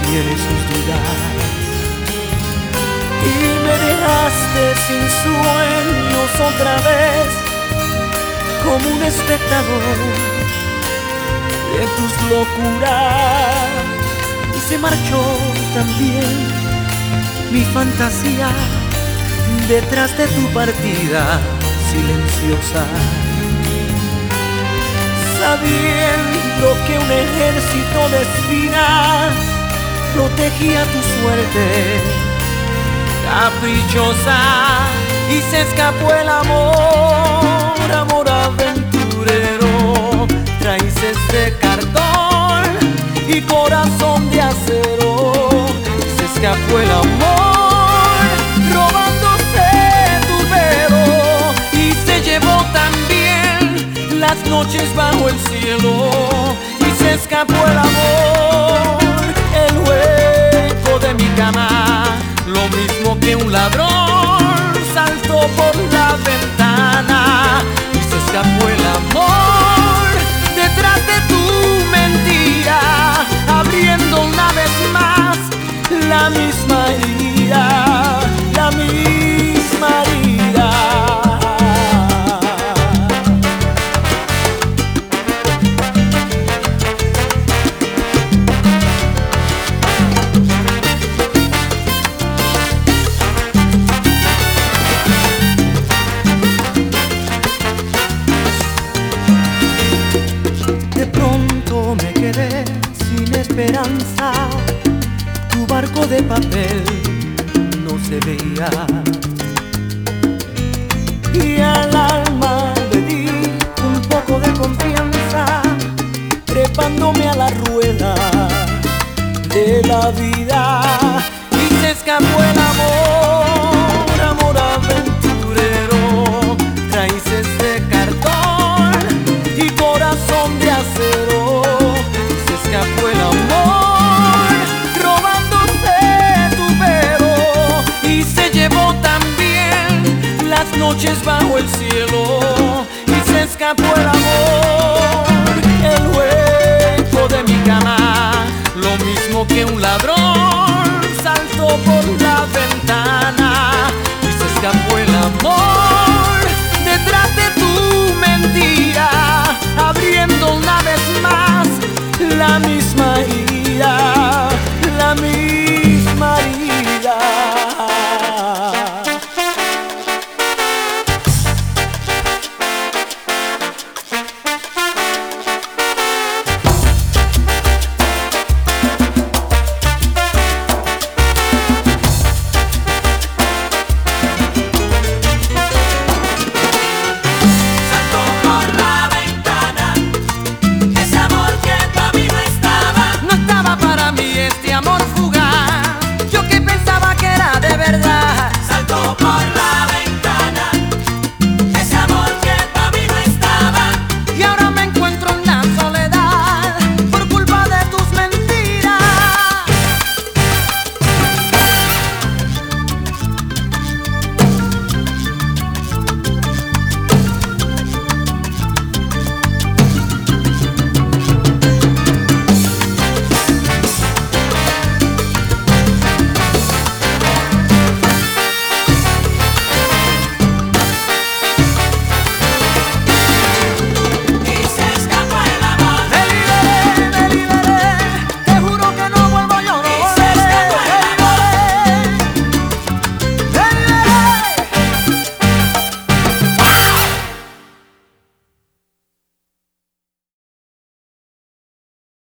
tiene sus dudas. Y me dejaste sin sueños otra vez, como un espectador de tus locuras. Y se marchó también mi fantasía detrás de tu partida silenciosa, sabiendo que un ejército de espinas protegía tu suerte caprichosa. Y se escapó el amor, amor aventurero, raíces de cartón y corazón de acero. Se escapó el amor, robándose tu velo, y se llevó también las noches bajo el cielo. Y se escapó el amor, el hueco de mi cama, lo mismo que un ladrón saltó por la ventana. Y se escapó el amor detrás de tu mentira, abriendo una vez más la misma herida, la misma herida. Me quedé sin esperanza, tu barco de papel no se veía, y al alma le di un poco de confianza, trepándome a la rueda de la vida. Y se escapó el amor, amor aventurero, raíces de cartón y corazón de acero. Se escapó el amor, robándose tu velo, y se llevó también las noches bajo el cielo. Y se escapó el amor, el hueco de mi cama, lo mismo que un ladrón saltó por la ventana. Y se escapó el amor detrás de tu mentira, abriendo una vez más la misma herida, la misma herida. Amor